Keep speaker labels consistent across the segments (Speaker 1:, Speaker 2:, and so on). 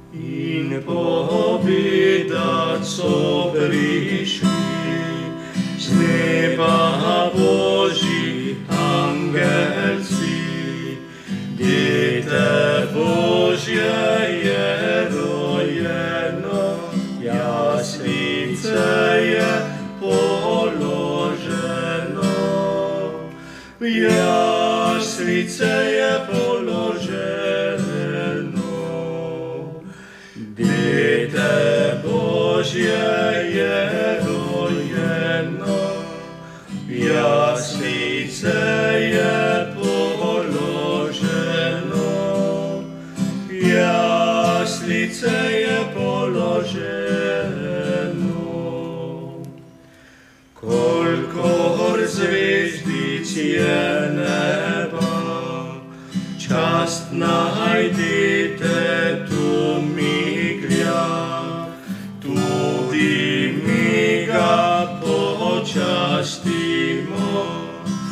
Speaker 1: in povedat so prišli z neba Boží angelci. Dite Božje je rojeno, jaslice je položeno, jaslice je položeno. Dite Božje je rojeno, jaslice je položeno, jaslice je položeno. Kolikor zvezdic je neba, čast najdite tu miglja, tudi mi ga počastimo,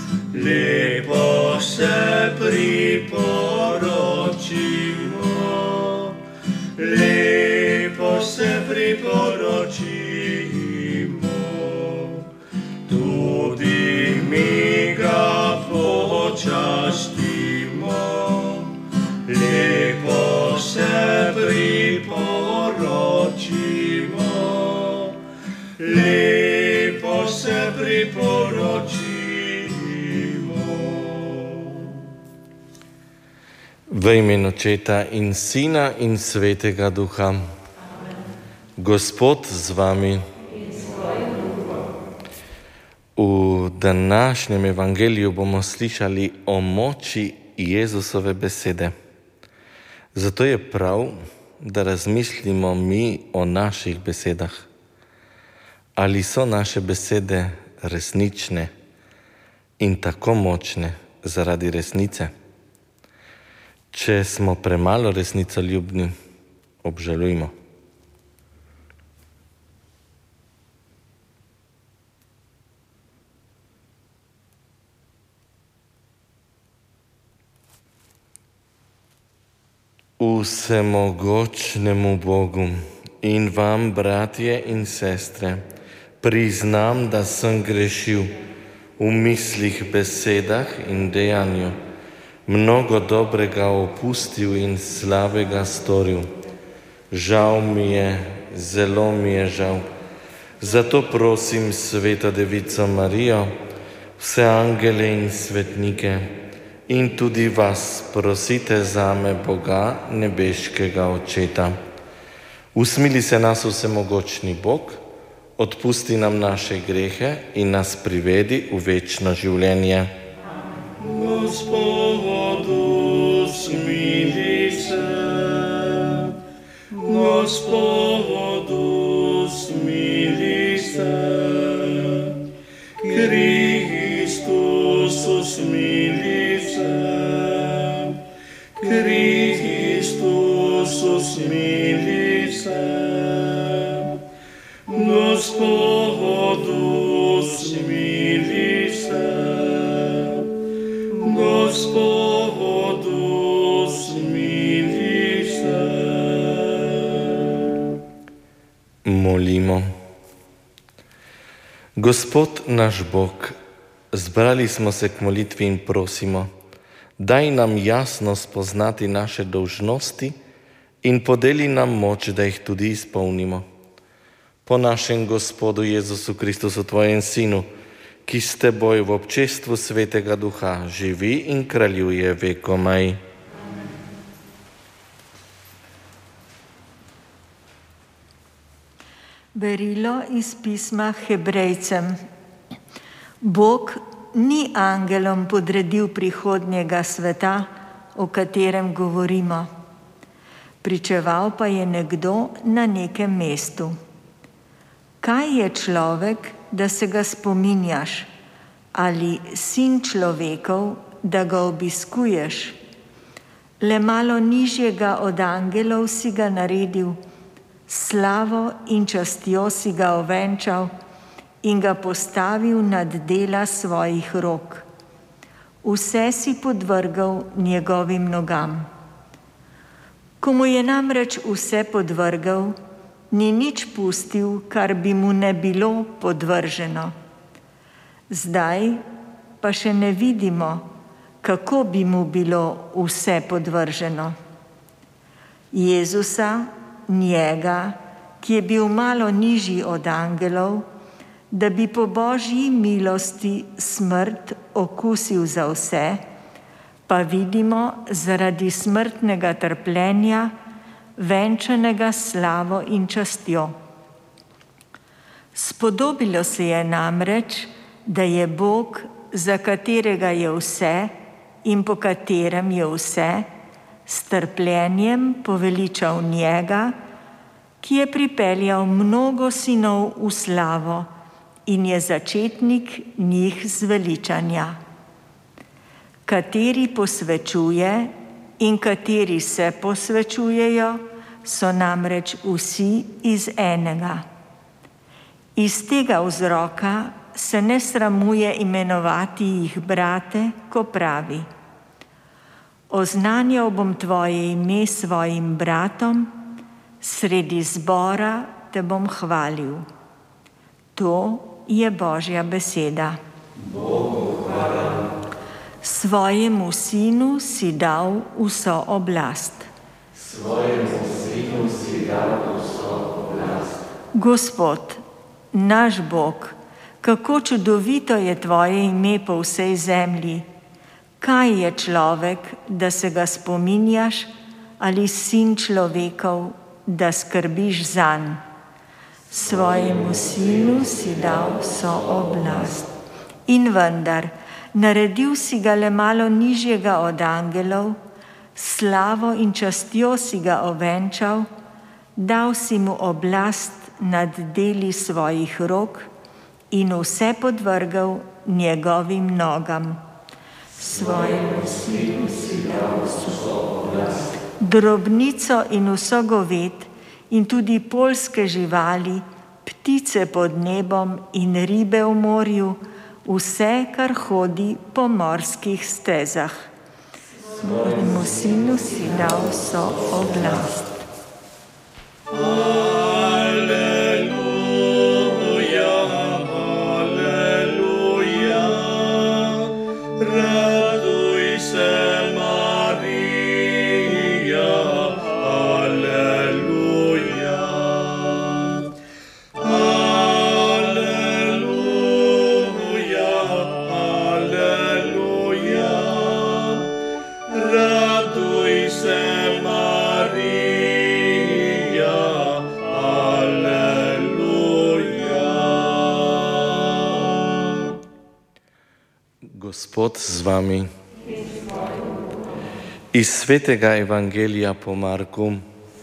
Speaker 1: lepo se priporočimo, lepo se priporočimo, tudi mi ga počastimo, lepo se priporočimo, lepo se priporočimo.
Speaker 2: V imenu Očeta in Sina in Svetega Duha. Amen. Gospod z vami. V današnjem evangeliju bomo slišali o moči Jezusove besede. Zato je prav, da razmislimo mi o naših besedah. Ali so naše besede resnične in tako močne zaradi resnice? Če smo premalo resnicoljubni, obžalujmo. Vsemogočnemu Bogu in vam, bratje in sestre, priznam, da sem grešil v mislih, besedah in dejanju, mnogo dobrega opustil in slabega storil. Žal mi je, zelo mi je žal. Zato prosim Sveto Devico Marijo, vse angele in svetnike in tudi vas prosite zame, Boga, nebeškega Očeta. Usmili se nas vsemogočni Bog, odpusti nam naše grehe in nas privedi v večno življenje.
Speaker 1: Gospodu smili se, Gospodu smili se, Kristusu smili se, Kristusu smili se, Gospodu smili se, Gospodu smili se.
Speaker 2: Molimo. Gospod naš Bog, zbrali smo se k molitvi in prosimo, daj nam jasno spoznati naše dolžnosti in podeli nam moč, da jih tudi izpolnimo. Po našem Gospodu Jezusu Kristusu, tvojem Sinu, ki s teboj v občestvu Svetega Duha živi in kraljuje vekomaj.
Speaker 3: Berilo iz pisma Hebrejcem. Bog ni angelom podredil prihodnjega sveta, o katerem govorimo. Pričeval pa je nekdo na nekem mestu. Kaj je človek, da se ga spominjaš, ali sin človekov, da ga obiskuješ? Le malo nižjega od angelov si ga naredil, slavo in častjo si ga ovenčal in ga postavil nad dela svojih rok. Vse si podvrgal njegovim nogam. Ko mu je namreč vse podvrgel, ni nič pustil, kar bi mu ne bilo podvrženo. Zdaj pa še ne vidimo, kako bi mu bilo vse podvrženo. Jezusa, njega, ki je bil malo nižji od angelov, da bi po Božji milosti smrt okusil za vse, pa vidimo zaradi smrtnega trpljenja, venčanega slavo in častjo. Spodobilo se je namreč, da je Bog, za katerega je vse in po katerem je vse, s trpljenjem poveličal njega, ki je pripeljal mnogo sinov v slavo in je začetnik njih zveličanja. Kateri posvečuje in kateri se posvečujejo, so namreč vsi iz enega. Iz tega vzroka se ne sramuje imenovati jih brate, ko pravi: Oznanjal bom tvoje ime svojim bratom, sredi zbora te bom hvalil. To je Božja beseda.
Speaker 1: Bogu hvala.
Speaker 3: Svojemu sinu si dal vso oblast.
Speaker 1: Svojemu sinu si dal vso oblast.
Speaker 3: Gospod, naš Bog, kako čudovito je tvoje ime po vsej zemlji. Kaj je človek, da se ga spominjaš, ali sin človekov, da skrbiš zanj? Svojemu sinu si dal vso oblast. In vendar, naredil si ga le malo nižjega od angelov, slavo in častjo si ga ovenčal, dal si mu oblast nad deli svojih rok in vse podvrgel njegovim nogam. Svojemu sinu si dal vso oblast. Drobnico in vso goved in tudi poljske živali, ptice pod nebom in ribe v morju, vse, kar hodi po morskih stezah. Svojemu sinu si dal vso oblast.
Speaker 2: Gospod z vami. Iz svetega evangelija po Marku.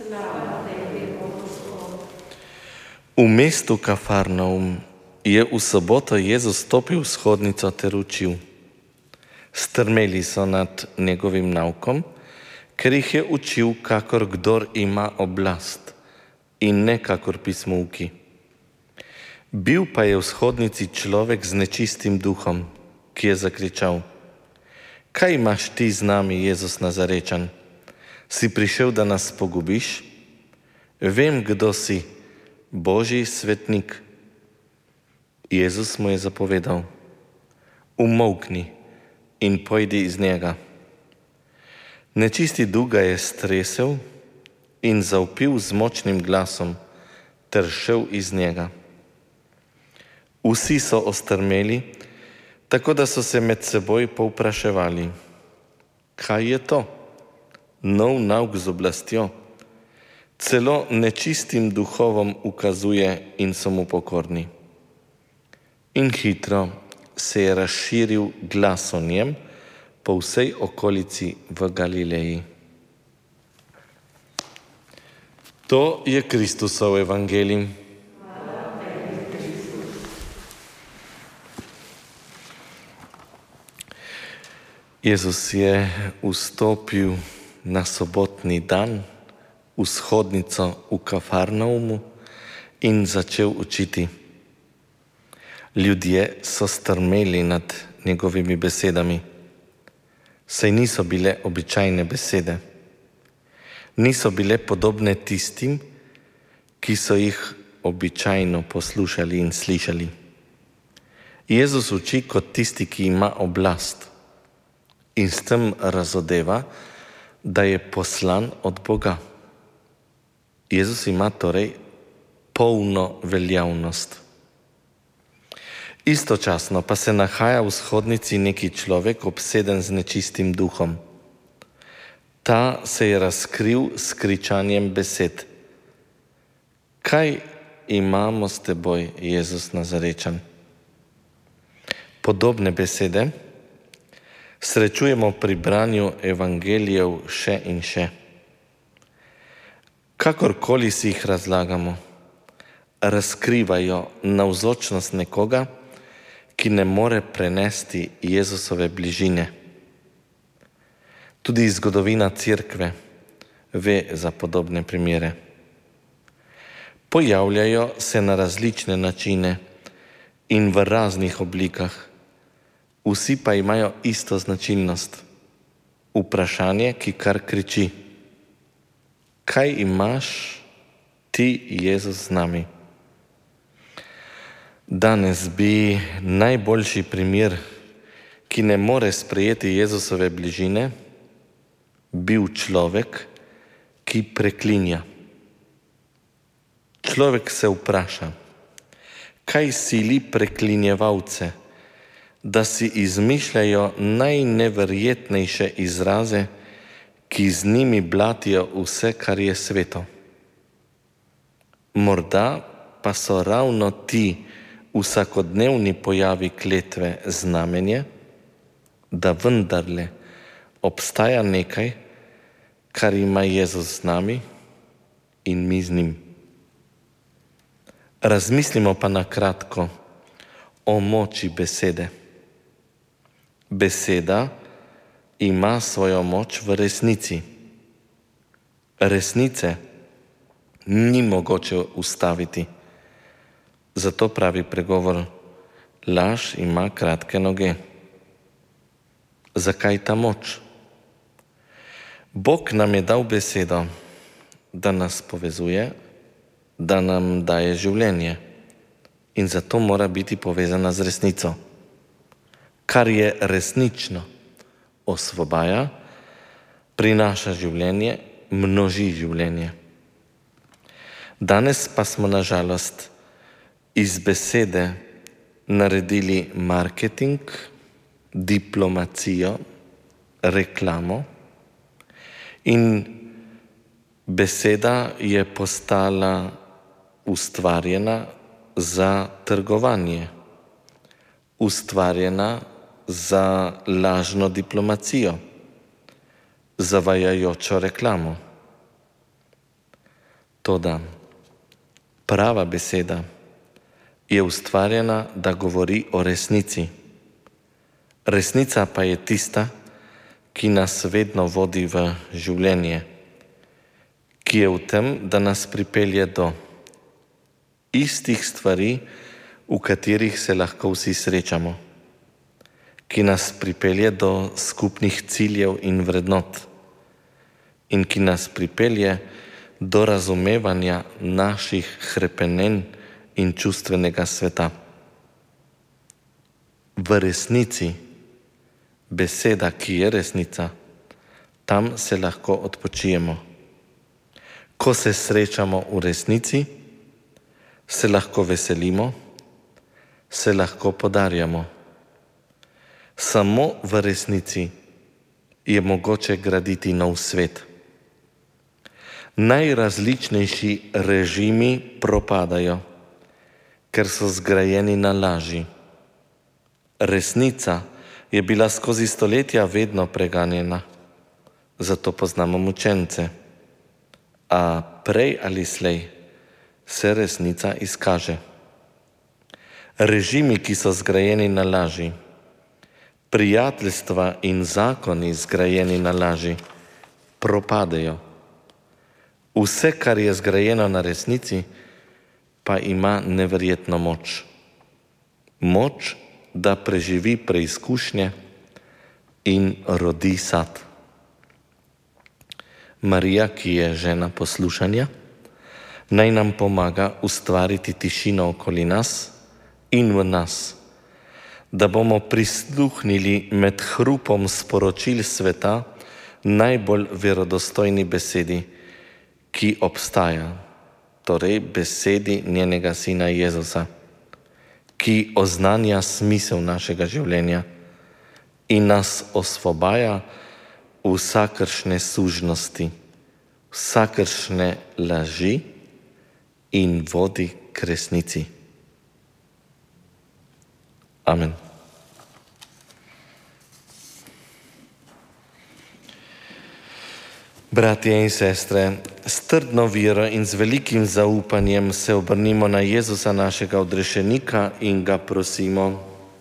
Speaker 2: V mestu Kafarnaum je v soboto Jezus stopil v shodnico ter učil. Strmeli so nad njegovim naukom, ker jih je učil, kakor kdor ima oblast in ne kakor pismouki. Bil pa je v shodnici človek z nečistim duhom, ki je zakričal: Kaj imaš ti z nami, Jezus Nazarečan? Si prišel, da nas pogubiš? Vem, kdo si, Božji svetnik. Jezus mu je zapovedal: Umolkni in pojdi iz njega. Nečisti duh ga je stresel in zavpil z močnim glasom ter šel iz njega. Vsi so ostrmeli, tako da so se med seboj povpraševali: Kaj je to? Nov nauk z oblastjo. Celo nečistim duhovom ukazuje in so mu pokorni. In hitro se je razširil glas o njem po vsej okolici v Galileji. To je Kristusov evangelij. Jezus je vstopil na sobotni dan v shodnico v Kafarnaumu in začel učiti. Ljudje so strmeli nad njegovimi besedami. Saj niso bile običajne besede. Niso bile podobne tistim, ki so jih običajno poslušali in slišali. Jezus uči kot tisti, ki ima oblast in s tem razodeva, da je poslan od Boga. Jezus ima torej polno veljavnost. Istočasno pa se nahaja v shodnici neki človek obseden z nečistim duhom. Ta se je razkril s kričanjem besed. Kaj imamo s teboj, Jezus Nazarečan? Podobne besede srečujemo pri branju evangelijev še in še. Kakorkoli si jih razlagamo, razkrivajo navzočnost nekoga, ki ne more prenesti Jezusove bližine. Tudi zgodovina Cerkve ve za podobne primere. Pojavljajo se na različne načine in v raznih oblikah. Vsi pa imajo isto značilnost. Vprašanje, ki kar kriči. Kaj imaš ti, Jezus, z nami? Danes bi najboljši primer, ki ne more sprejeti Jezusove bližine, bil človek, ki preklinja. Človek se vpraša, kaj sili preklinjevalce, da si izmišljajo najneverjetnejše izraze, ki z njimi blatijo vse, kar je sveto. Morda pa so ravno ti vsakodnevni pojavi kletve znamenje, da vendarle obstaja nekaj, kar ima Jezus z nami in mi z njim. Razmislimo pa na kratko o moči besede. Beseda ima svojo moč v resnici. Resnice ni mogoče ustaviti. Zato pravi pregovor, laž ima kratke noge. Zakaj ta moč? Bog nam je dal besedo, da nas povezuje, da nam daje življenje in zato mora biti povezana z resnico. Kar je resnično, osvobaja, prinaša življenje, množi življenje. Danes pa smo na žalost iz besede naredili marketing, diplomacijo, reklamo in beseda je postala ustvarjena za trgovanje, ustvarjena za lažno diplomacijo, zavajajočo reklamo. Toda prava beseda je ustvarjena, da govori o resnici. Resnica pa je tista, ki nas vedno vodi v življenje, ki je v tem, da nas pripelje do istih stvari, v katerih se lahko vsi srečamo, ki nas pripelje do skupnih ciljev in vrednot in ki nas pripelje do razumevanja naših hrepenenj in čustvenega sveta. V resnici, beseda, ki je resnica, tam se lahko odpočijemo. Ko se srečamo v resnici, se lahko veselimo, se lahko podarjamo. Samo v resnici je mogoče graditi nov svet. Najrazličnejši režimi propadajo, ker so zgrajeni na laži. Resnica je bila skozi stoletja vedno preganjena, zato poznamo mučence. A prej ali slej se resnica izkaže. Režimi, ki so zgrajeni na laži, prijateljstva in zakoni zgrajeni na laži, propadejo. Vse, kar je zgrajeno na resnici, pa ima neverjetno moč. Moč, da preživi preizkušnje in rodi sad. Marija, ki je žena poslušanja, naj nam pomaga ustvariti tišino okoli nas in v nas, da bomo prisluhnili med hrupom sporočil sveta najbolj verodostojni besedi, ki obstaja, torej besedi njenega Sina Jezusa, ki oznanja smisel našega življenja in nas osvobaja vsakršne sužnosti, vsakršne laži in vodi k resnici. Amen. Bratje in sestre, s trdno vero in z velikim zaupanjem se obrnimo na Jezusa, našega odrešenika, in ga prosimo.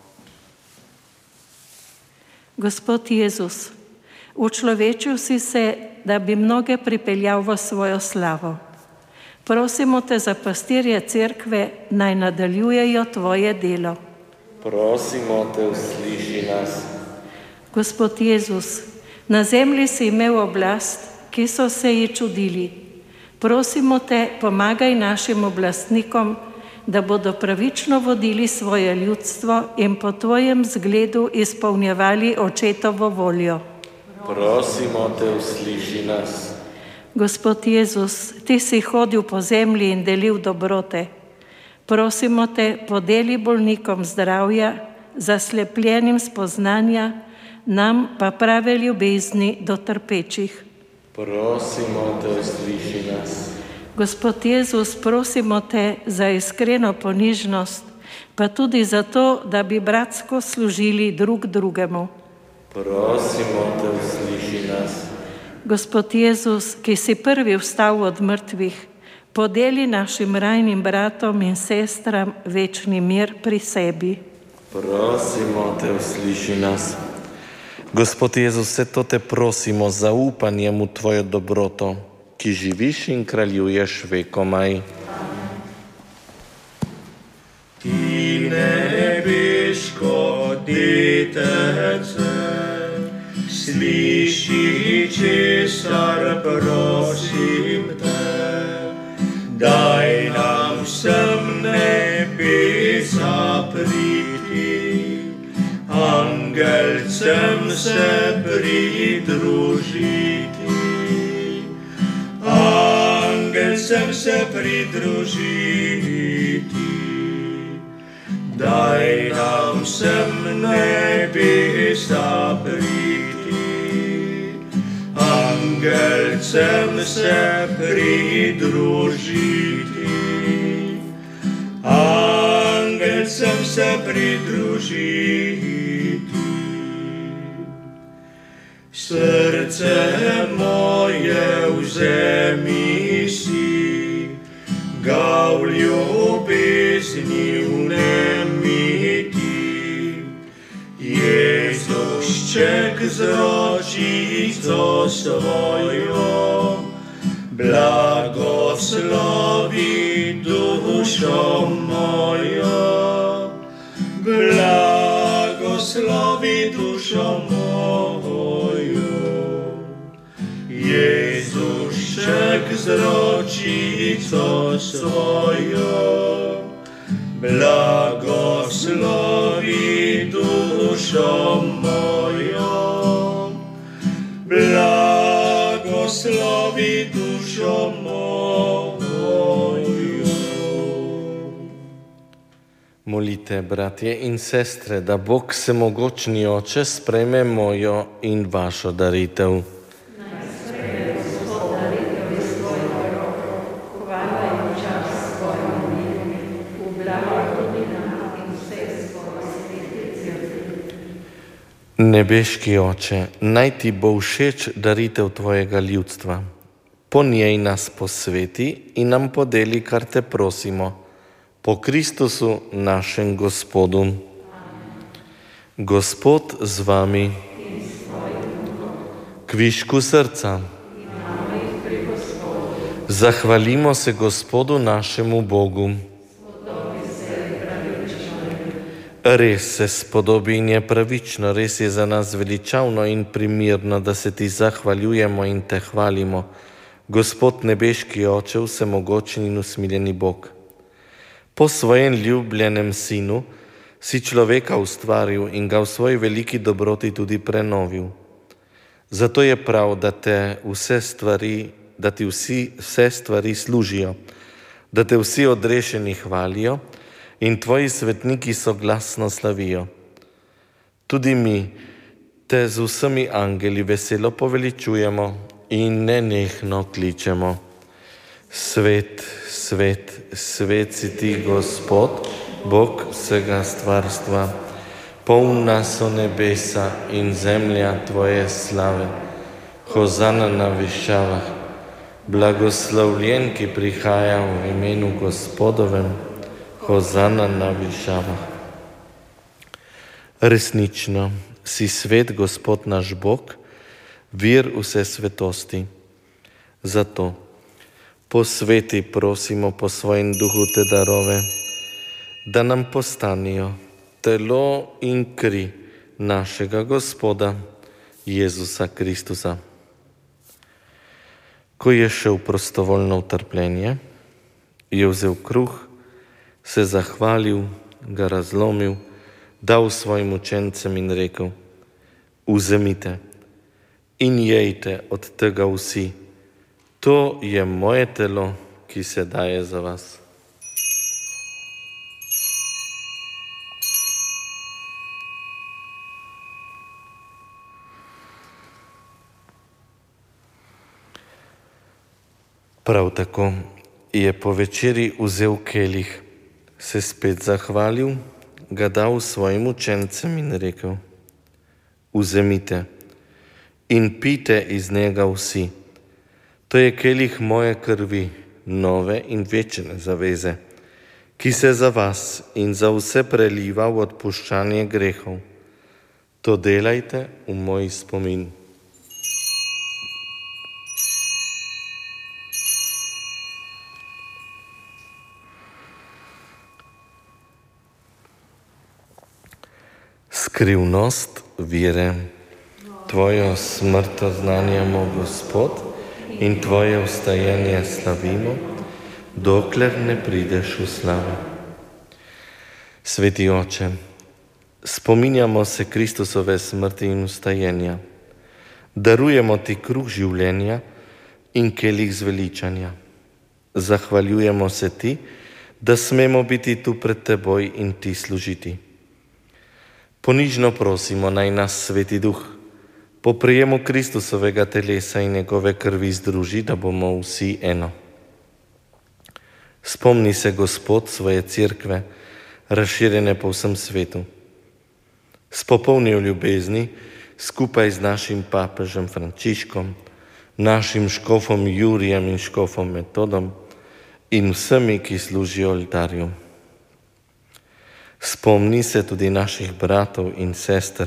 Speaker 4: Gospod Jezus, učlovečil si se, da bi mnoge pripeljal v svojo slavo. Prosimo te za pastirje cerkve, naj nadaljujejo tvoje delo.
Speaker 2: Prosimo te, usliši nas.
Speaker 4: Gospod Jezus, na zemlji si imel oblast, ki so se ji čudili. Prosimo te, pomagaj našim oblastnikom, da bodo pravično vodili svoje ljudstvo in po tvojem zgledu izpolnjevali očetovo voljo.
Speaker 2: Prosimo te, usliši nas.
Speaker 4: Gospod Jezus, ti si hodil po zemlji in delil dobrote. Prosimo te, podeli bolnikom zdravja, zaslepljenim spoznanja, nam pa prave ljubezni do trpečih.
Speaker 2: Prosimo te, usliši nas.
Speaker 4: Gospod Jezus, prosimo te za iskreno ponižnost, pa tudi za to, da bi bratsko služili drug drugemu.
Speaker 2: Prosimo te, usliši nas.
Speaker 4: Gospod Jezus, ki si prvi vstal od mrtvih, podeli našim rajnim bratom in sestram večni mir pri sebi.
Speaker 2: Prosimo te, usliši nas. Gospod Jezus, vse to te prosimo z zaupanjem v tvojo dobroto, ki živiš in kraljuješ vekomaj.
Speaker 1: Ti nebeško detece, sliši, česar prosim te, daj nam vsem nebesa priti, angelcem se pridružiti. Angelcem se pridružiti, daj nam vsem nebesa priti, angelcem se pridružiti, angelcem se pridružiti. Srce moje vzemi si, ga v ljubezni vnemiti. Jezušček z ročico svojo, blagoslovi dušo mojo, blagoslovi dušo mojo. Jezušček z ročico svojo, blagoslovi dušo mojo, blagoslovi dušo mojo.
Speaker 2: Molite, bratje in sestre, da Bog Vsemogočni Oče sprejme mojo in vašo daritev. Nebeški Oče, naj ti bo všeč daritev tvojega ljudstva. Po njej nas posveti in nam podeli, kar te prosimo. Po Kristusu, našem Gospodu. Gospod z vami. Kvišku srca. Zahvalimo se Gospodu našemu Bogu. Res se spodobi in je pravično, res je za nas veličavno in primirno, da se ti zahvaljujemo in te hvalimo, Gospod nebeški Oče, vsemogočni in usmiljeni Bog. Po svojem ljubljenem Sinu si človeka ustvaril in ga v svoji veliki dobroti tudi prenovil. Zato je prav, da ti vse stvari služijo, da te vsi odrešeni hvalijo in tvoji svetniki soglasno slavijo. Tudi mi te z vsemi angeli veselo poveličujemo in nenehno kličemo. Svet, svet, svet si ti, Gospod, Bog vsega stvarstva. Polna so nebesa in zemlja tvoje slave. Hozana na višavah. Blagoslovljen, ki prihaja v imenu Gospodovem. Hozana na višavah. Resnično si svet, Gospod naš Bog, vir vse svetosti. Zato posveti prosimo po svojem duhu te darove, da nam postanijo telo in kri našega Gospoda Jezusa Kristusa. Ko je šel prostovoljno v trpljenje, je vzel kruh, se zahvalil, ga razlomil, dal svojim učencem in rekel: vzemite in jejte od tega vsi, to je moje telo, ki se daje za vas. Prav tako je po večeri vzel kelih, se spet zahvalil, ga dal svojim učencem in rekel: vzemite in pijte iz njega vsi. To je kelih moje krvi, nove in večne zaveze, ki se za vas in za vse preliva v odpuščanje grehov. To delajte v moj spomin. Skrivnost vire. Tvojo smrt oznanjamo, Gospod, in tvoje vstajenje slavimo, dokler ne prideš v slavo. Sveti Oče, spominjamo se Kristusove smrti in vstajenja. Darujemo ti kruh življenja in kelih zveličanja. Zahvaljujemo se ti, da smemo biti tu pred teboj in ti služiti. Ponižno prosimo, naj nas Sveti Duh po prijemu Kristusovega telesa in njegove krvi združi, da bomo vsi eno. Spomni se, Gospod, svoje cerkve, razširjene po vsem svetu. S popolnijo ljubezni, skupaj z našim papežem Frančiškom, našim škofom Jurijem in škofom Metodom in vsemi, ki služijo oltarju. Spomni se tudi naših bratov in sester,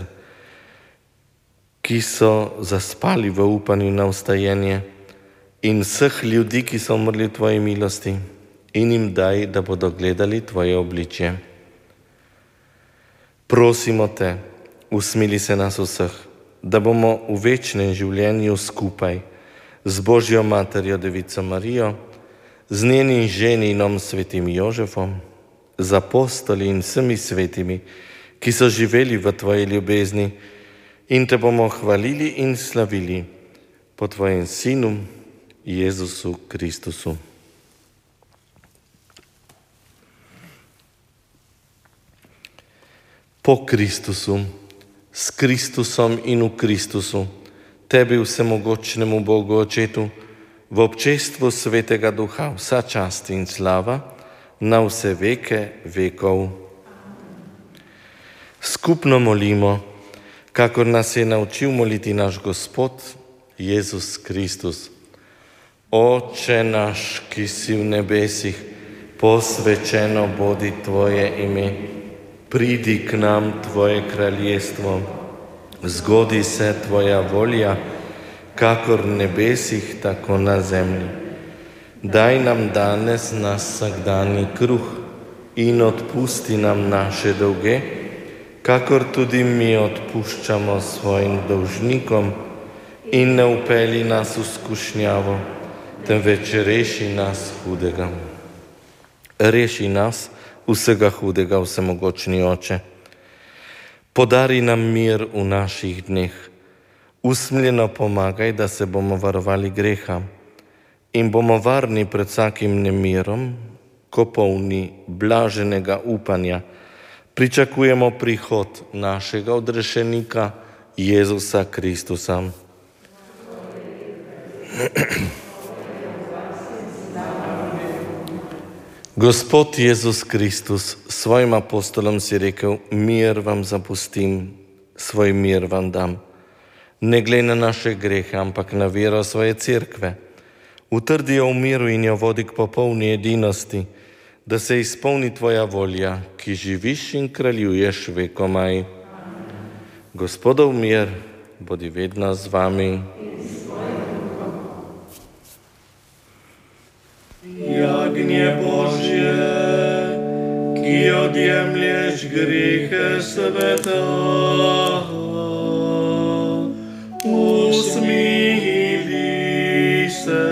Speaker 2: ki so zaspali v upanju na vstajenje, in vseh ljudi, ki so umrli v tvoji milosti, in jim daj, da bodo gledali tvoje obličje. Prosimo te, usmili se nas vseh, da bomo v večnem življenju skupaj z Božjo materjo Devico Marijo, z njenim ženinom Svetim Jožefom, z apostoli in vsemi svetimi, ki so živeli v tvoji ljubezni, in te bomo hvalili in slavili po tvojem Sinu, Jezusu Kristusu. Po Kristusu, s Kristusom in v Kristusu, tebi vsemogočnemu Bogu Očetu, v občestvu Svetega Duha, vsa čast in slava, na vse veke vekov. Skupno molimo, kakor nas je naučil moliti naš Gospod Jezus Kristus. Oče naš, ki si v nebesih, posvečeno bodi tvoje ime. Pridi k nam tvoje kraljestvo, zgodi se tvoja volja, kakor v nebesih, tako na zemlji. Daj nam danes naš vsakdanji kruh in odpusti nam naše dolge, kakor tudi mi odpuščamo svojim dolžnikom in ne upelji nas v skušnjavo, temveč reši nas hudega. Reši nas vsega hudega, vsemogočni Oče. Podari nam mir v naših dneh. Usmiljeno pomagaj, da se bomo varovali greha in bomo varni pred vsakim nemirom, ko polni blaženega upanja pričakujemo prihod našega odrešenika Jezusa Kristusa. Gospod Jezus Kristus, svojim apostolom si rekel, mir vam zapustim, svoj mir vam dam. Ne glej na naše grehe, ampak na vero svoje cerkve. Utrdi jo v miru in jo vodi k popolni edinosti, da se izpolni tvoja volja, ki živiš in kraljuješ vekomaj. Gospodov mir, bodi vedno z vami.
Speaker 1: Jagnje Božje, ki odjemlješ grehe sveta, usmili se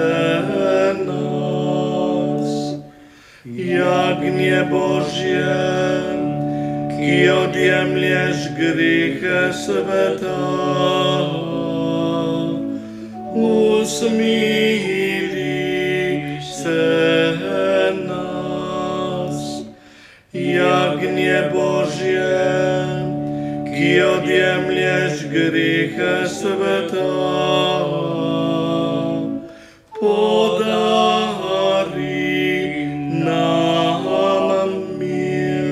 Speaker 1: nas. Jagnje Božje, ki odjemlješ grehe sveta, usmili se nas. Jagnje Božje, ki odjemlješ grehe sveta, podari nam mir.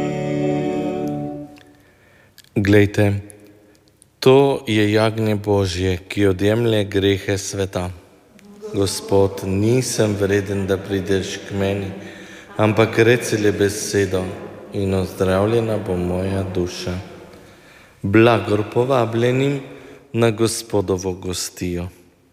Speaker 2: Glejte, to je jagnje Božje, ki odjemlje grehe sveta. Gospod, nisem vreden, da prideš k meni, ampak reci le besedo in ozdravljena bo moja duša. Blagor povabljenim na Gospodovo gostijo.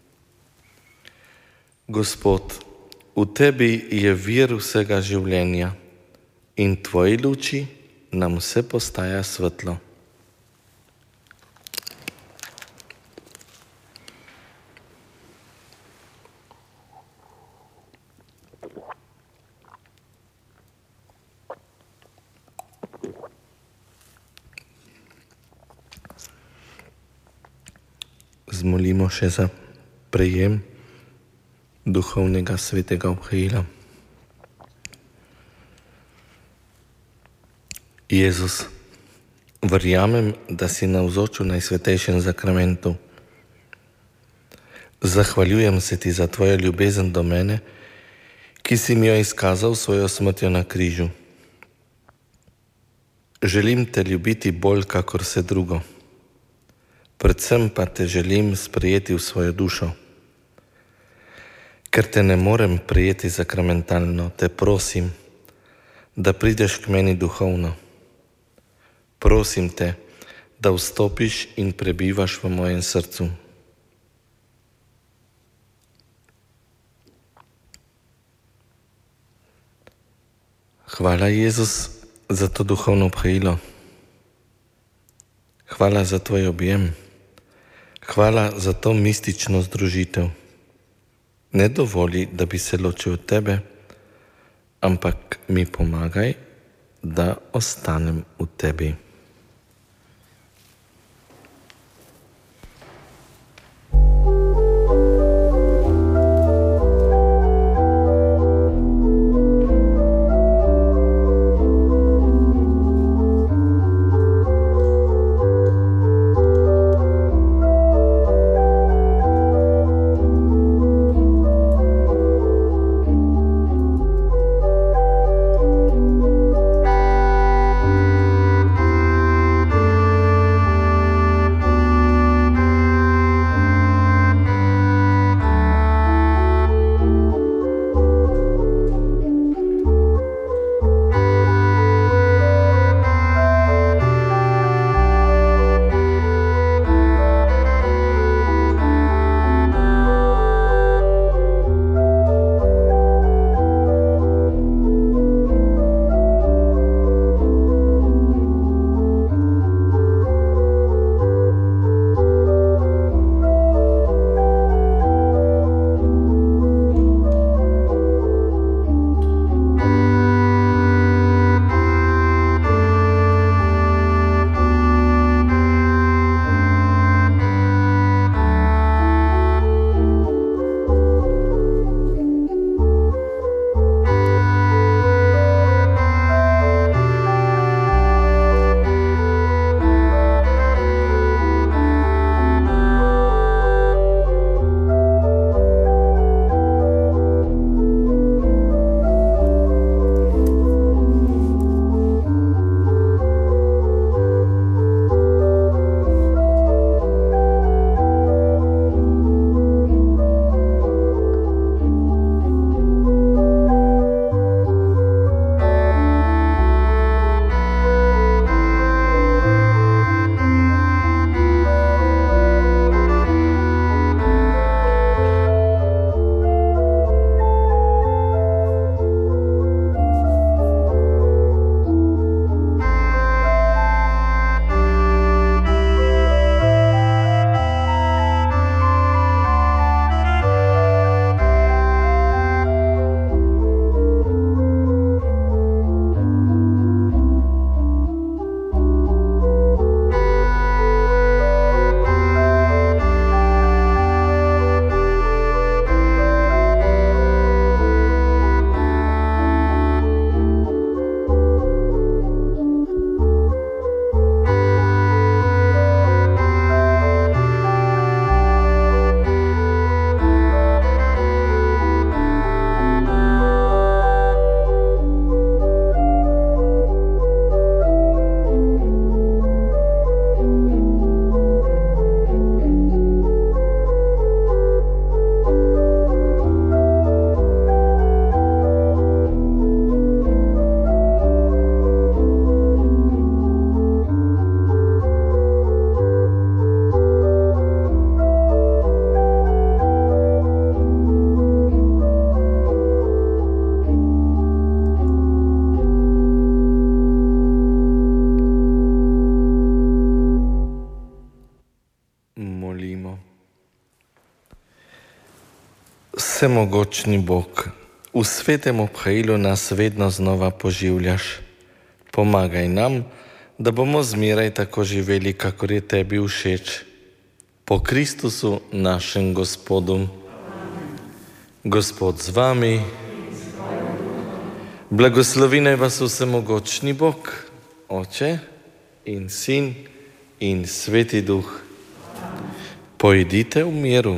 Speaker 2: Gospod, v tebi je vir vsega življenja in tvoji luči nam vse postaja svetlo. Zmolimo še za prejem duhovnega svetega obhajila. Jezus, verjamem, da si navzoč v najsvetejšem zakramentu. Zahvaljujem se ti za tvojo ljubezen do mene, ki si mi jo izkazal svojo smrtjo na križu. Želim te ljubiti bolj kakor vse drugo. Predvsem pa te želim sprejeti v svojo dušo. Ker te ne morem prijeti sakramentalno, te prosim, da prideš k meni duhovno. Prosim te, da vstopiš in prebivaš v mojem srcu. Hvala, Jezus, za to duhovno obhajilo. Hvala za tvoj objem. Hvala za to mistično združitev. Ne dovoli, da bi se ločil od tebe, ampak mi pomagaj, da ostanem v tebi. Vsemogočni Bog, v svetem obhajilu nas vedno znova poživljaš. Pomagaj nam, da bomo zmeraj tako živeli, kakor je tebi všeč. Po Kristusu našem Gospodu. Gospod z vami. Blagoslovi naj vas vsemogočni Bog, Oče in Sin in Sveti Duh. Pojdite v miru.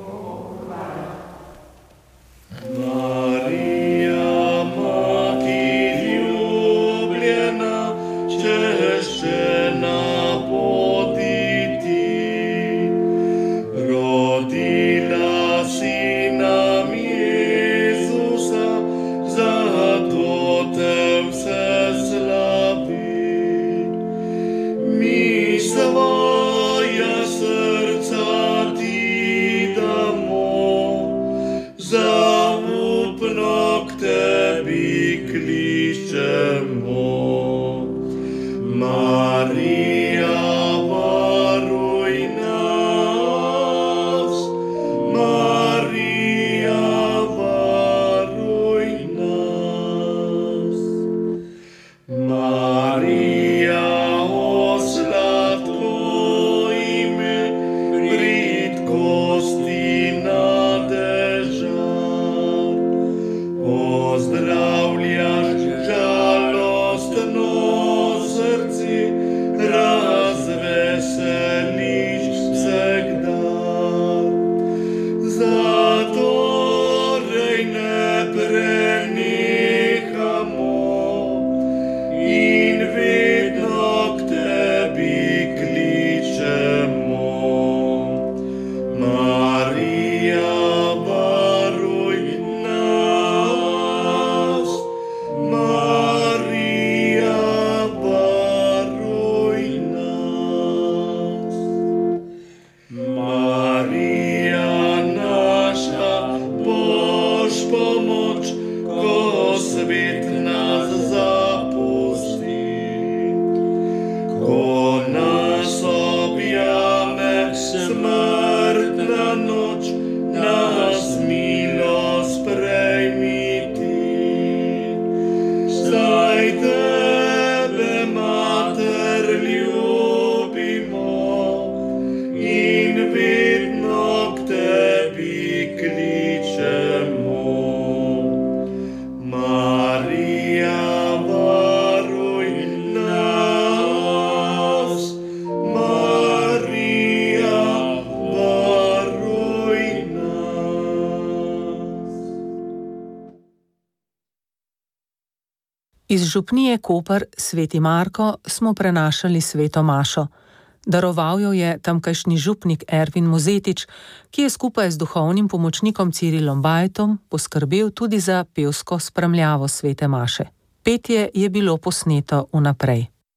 Speaker 5: Iz župnije Koper Sveti Marko smo prenašali sveto mašo. Daroval jo je tamkajšnji župnik Ervin Mozetič, ki je skupaj z duhovnim pomočnikom Cirilom Bajtom poskrbel tudi za pevsko spremljavo svete maše. Petje je bilo posneto vnaprej.